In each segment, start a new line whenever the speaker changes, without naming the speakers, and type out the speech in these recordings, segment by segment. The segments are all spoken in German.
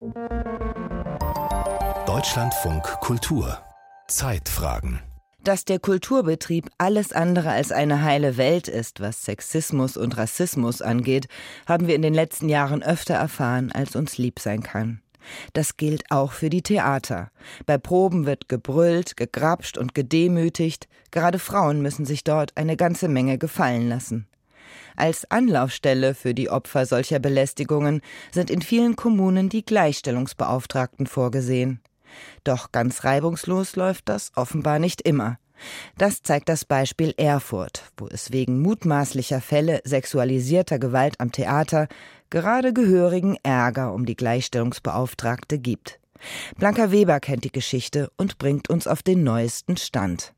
Deutschlandfunk Kultur. Zeitfragen.
Dass der Kulturbetrieb alles andere als eine heile Welt ist, was Sexismus und Rassismus angeht, haben wir in den letzten Jahren öfter erfahren, als uns lieb sein kann. Das gilt auch für die Theater. Bei Proben wird gebrüllt, gegrapscht und gedemütigt. Gerade Frauen müssen sich dort eine ganze Menge gefallen lassen. Als Anlaufstelle für die Opfer solcher Belästigungen sind in vielen Kommunen die Gleichstellungsbeauftragten vorgesehen. Doch ganz reibungslos läuft das offenbar nicht immer. Das zeigt das Beispiel Erfurt, wo es wegen mutmaßlicher Fälle sexualisierter Gewalt am Theater gerade gehörigen Ärger um die Gleichstellungsbeauftragte gibt. Blanca Weber kennt die Geschichte und bringt uns auf den neuesten Stand.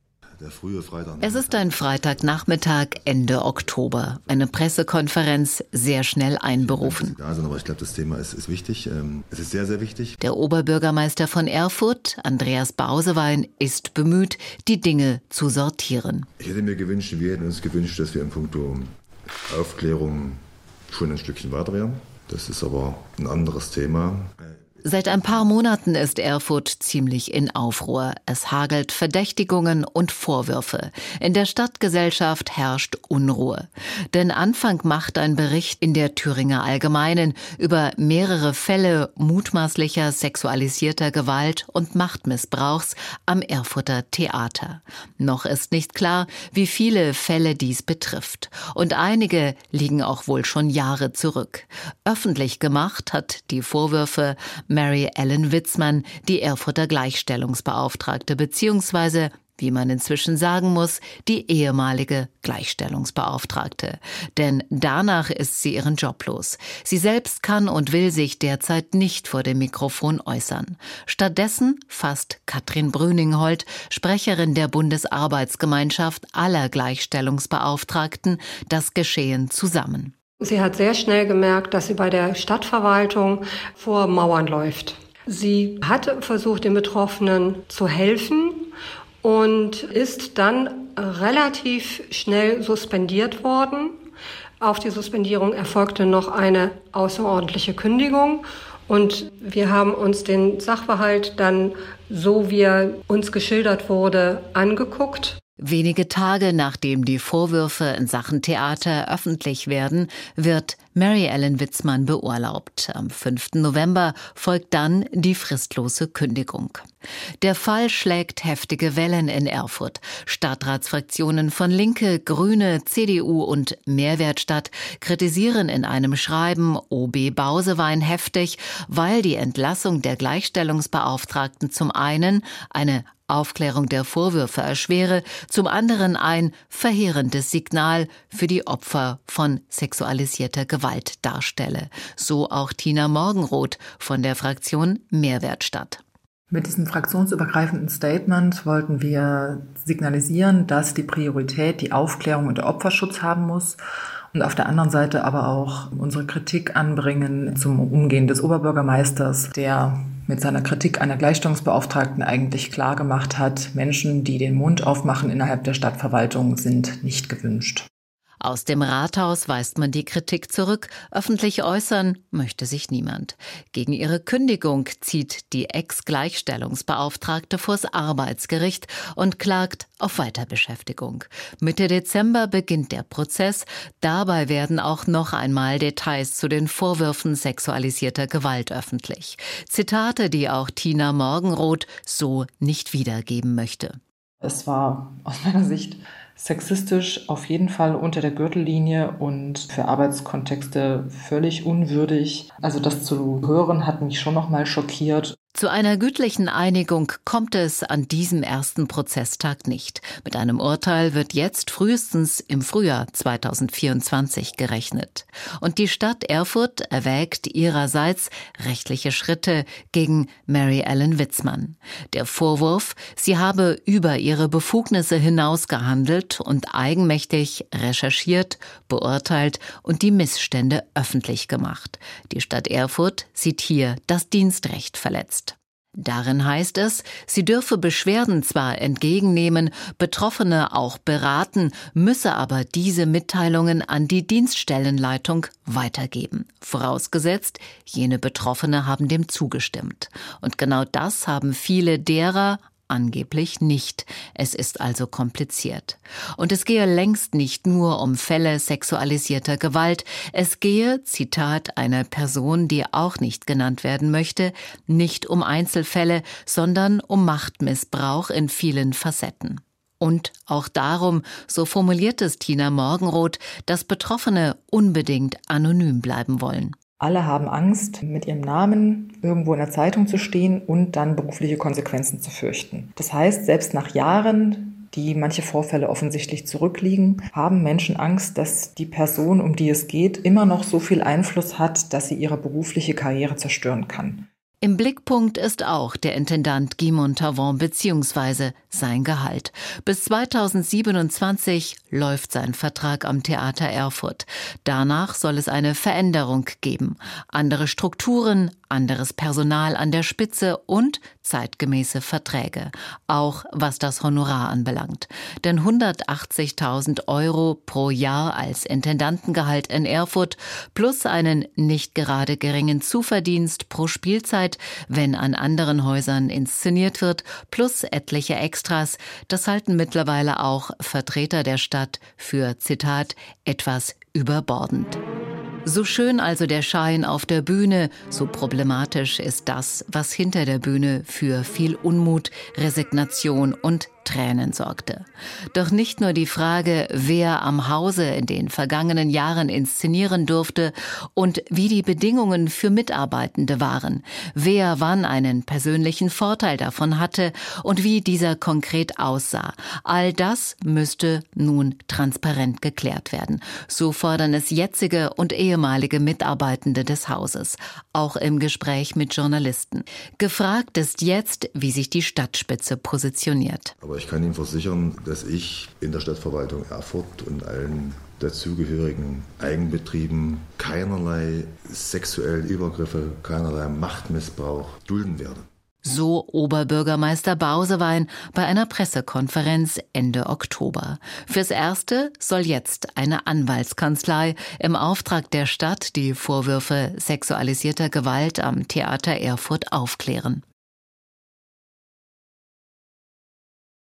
Es ist ein Freitagnachmittag Ende Oktober. Eine Pressekonferenz sehr schnell einberufen.
Aber ich glaube, das Thema ist wichtig. Es ist sehr, sehr wichtig.
Der Oberbürgermeister von Erfurt, Andreas Bausewein, ist bemüht, die Dinge zu sortieren.
Ich hätte mir gewünscht, wir hätten uns gewünscht, dass wir in puncto Aufklärung schon ein Stückchen weiter wären. Das ist aber ein anderes Thema.
Seit ein paar Monaten ist Erfurt ziemlich in Aufruhr. Es hagelt Verdächtigungen und Vorwürfe. In der Stadtgesellschaft herrscht Unruhe. Denn Anfang macht ein Bericht in der Thüringer Allgemeinen über mehrere Fälle mutmaßlicher sexualisierter Gewalt und Machtmissbrauchs am Erfurter Theater. Noch ist nicht klar, wie viele Fälle dies betrifft. Und einige liegen auch wohl schon Jahre zurück. Öffentlich gemacht hat die Vorwürfe Mary Ellen Witzmann, die Erfurter Gleichstellungsbeauftragte, beziehungsweise, wie man inzwischen sagen muss, die ehemalige Gleichstellungsbeauftragte. Denn danach ist sie ihren Job los. Sie selbst kann und will sich derzeit nicht vor dem Mikrofon äußern. Stattdessen fasst Katrin Brüningholt, Sprecherin der Bundesarbeitsgemeinschaft aller Gleichstellungsbeauftragten, das Geschehen zusammen.
Sie hat sehr schnell gemerkt, dass sie bei der Stadtverwaltung vor Mauern läuft. Sie hat versucht, den Betroffenen zu helfen und ist dann relativ schnell suspendiert worden. Auf die Suspendierung erfolgte noch eine außerordentliche Kündigung. Und wir haben uns den Sachverhalt dann, so wie er uns geschildert wurde, angeguckt.
Wenige Tage nachdem die Vorwürfe in Sachen Theater öffentlich werden, wird Mary Ellen Witzmann beurlaubt. Am 5. November folgt dann die fristlose Kündigung. Der Fall schlägt heftige Wellen in Erfurt. Stadtratsfraktionen von Linke, Grüne, CDU und Mehrwertstadt kritisieren in einem Schreiben OB Bausewein heftig, weil die Entlassung der Gleichstellungsbeauftragten zum einen eine Aufklärung der Vorwürfe erschwere, zum anderen ein verheerendes Signal für die Opfer von sexualisierter Gewalt darstelle. So auch Tina Morgenroth von der Fraktion Mehrwertstadt.
Mit diesem fraktionsübergreifenden Statement wollten wir signalisieren, dass die Priorität die Aufklärung und der Opferschutz haben muss und auf der anderen Seite aber auch unsere Kritik anbringen zum Umgehen des Oberbürgermeisters, der mit seiner Kritik einer Gleichstellungsbeauftragten eigentlich klar gemacht hat, Menschen, die den Mund aufmachen innerhalb der Stadtverwaltung, sind nicht gewünscht.
Aus dem Rathaus weist man die Kritik zurück, öffentlich äußern möchte sich niemand. Gegen ihre Kündigung zieht die Ex-Gleichstellungsbeauftragte vors Arbeitsgericht und klagt auf Weiterbeschäftigung. Mitte Dezember beginnt der Prozess. Dabei werden auch noch einmal Details zu den Vorwürfen sexualisierter Gewalt öffentlich. Zitate, die auch Tina Morgenroth so nicht wiedergeben möchte.
Es war aus meiner Sicht sexistisch, auf jeden Fall unter der Gürtellinie und für Arbeitskontexte völlig unwürdig. Also das zu hören hat mich schon noch mal schockiert.
Zu einer gütlichen Einigung kommt es an diesem ersten Prozesstag nicht. Mit einem Urteil wird jetzt frühestens im Frühjahr 2024 gerechnet. Und die Stadt Erfurt erwägt ihrerseits rechtliche Schritte gegen Mary Ellen Witzmann. Der Vorwurf, sie habe über ihre Befugnisse hinaus gehandelt und eigenmächtig recherchiert, beurteilt und die Missstände öffentlich gemacht. Die Stadt Erfurt sieht hier das Dienstrecht verletzt. Darin heißt es, sie dürfe Beschwerden zwar entgegennehmen, Betroffene auch beraten, müsse aber diese Mitteilungen an die Dienststellenleitung weitergeben. Vorausgesetzt, jene Betroffene haben dem zugestimmt. Und genau das haben viele derer angeblich nicht. Es ist also kompliziert. Und es gehe längst nicht nur um Fälle sexualisierter Gewalt. Es gehe, Zitat einer Person, die auch nicht genannt werden möchte, nicht um Einzelfälle, sondern um Machtmissbrauch in vielen Facetten. Und auch darum, so formuliert es Tina Morgenroth, dass Betroffene unbedingt anonym bleiben wollen.
Alle haben Angst, mit ihrem Namen irgendwo in der Zeitung zu stehen und dann berufliche Konsequenzen zu fürchten. Das heißt, selbst nach Jahren, die manche Vorfälle offensichtlich zurückliegen, haben Menschen Angst, dass die Person, um die es geht, immer noch so viel Einfluss hat, dass sie ihre berufliche Karriere zerstören kann.
Im Blickpunkt ist auch der Intendant Guy Montavon bzw. sein Gehalt. Bis 2027 läuft sein Vertrag am Theater Erfurt. Danach soll es eine Veränderung geben. Andere Strukturen, anderes Personal an der Spitze und zeitgemäße Verträge. Auch was das Honorar anbelangt. Denn 180.000 € pro Jahr als Intendantengehalt in Erfurt plus einen nicht gerade geringen Zuverdienst pro Spielzeit, wenn an anderen Häusern inszeniert wird, plus etliche Extras, das halten mittlerweile auch Vertreter der Stadt für, Zitat, etwas überbordend. So schön also der Schein auf der Bühne, so problematisch ist das, was hinter der Bühne für viel Unmut, Resignation und Tränen sorgte. Doch nicht nur die Frage, wer am Hause in den vergangenen Jahren inszenieren durfte und wie die Bedingungen für Mitarbeitende waren, wer wann einen persönlichen Vorteil davon hatte und wie dieser konkret aussah. All das müsste nun transparent geklärt werden. So fordern es jetzige und ehemalige Mitarbeitende des Hauses, auch im Gespräch mit Journalisten. Gefragt ist jetzt, wie sich die Stadtspitze positioniert.
Aber ich kann Ihnen versichern, dass ich in der Stadtverwaltung Erfurt und allen dazugehörigen Eigenbetrieben keinerlei sexuellen Übergriffe, keinerlei Machtmissbrauch dulden werde.
So Oberbürgermeister Bausewein bei einer Pressekonferenz Ende Oktober. Fürs Erste soll jetzt eine Anwaltskanzlei im Auftrag der Stadt die Vorwürfe sexualisierter Gewalt am Theater Erfurt aufklären.